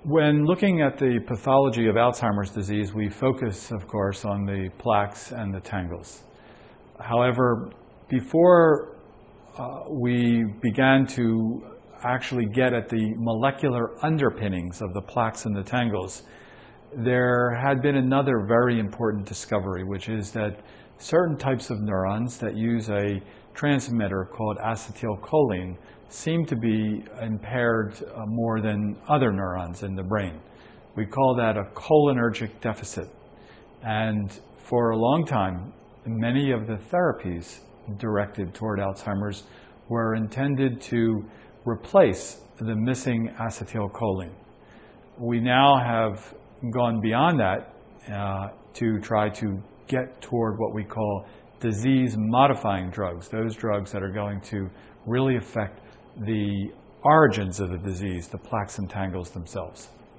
When looking at the pathology of Alzheimer's disease, we focus, of course, on the plaques and the tangles. However, before we began to actually get at the molecular underpinnings of the plaques and the tangles, there had been another very important discovery, which is that certain types of neurons that use a transmitter called acetylcholine seem to be impaired more than other neurons in the brain. We call that a cholinergic deficit. And for a long time, many of the therapies directed toward Alzheimer's were intended to replace the missing acetylcholine. We now have gone beyond that to try to get toward what we call disease-modifying drugs, those drugs that are going to really affect the origins of the disease, the plaques and tangles themselves.